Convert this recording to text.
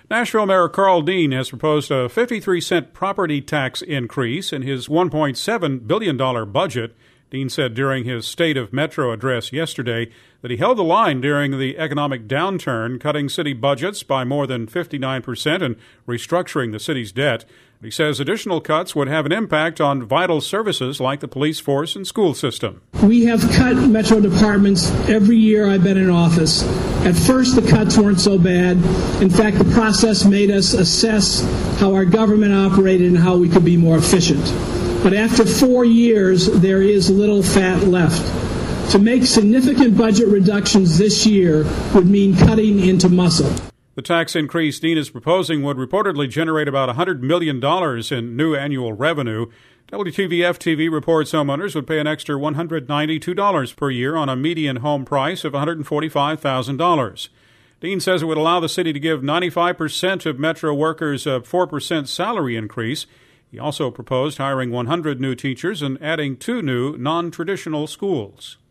Nashville Mayor Carl Dean has proposed a 53-cent property tax increase in his $1.7 billion budget. Dean said during his State of Metro address yesterday that he held the line during the economic downturn, cutting city budgets by more than 59% and restructuring the city's debt. He says additional cuts would have an impact on vital services like the police force and school system. We have cut Metro departments every year I've been in office. At first, the cuts weren't so bad. In fact, the process made us assess how our government operated and how we could be more efficient. But after 4 years, there is little fat left. To make significant budget reductions this year would mean cutting into muscle. The tax increase Dean is proposing would reportedly generate about $100 million in new annual revenue. WTVF-TV reports homeowners would pay an extra $192 per year on a median home price of $145,000. Dean says it would allow the city to give 95% of Metro workers a 4% salary increase. He also proposed hiring 100 new teachers and adding 2 new non-traditional schools.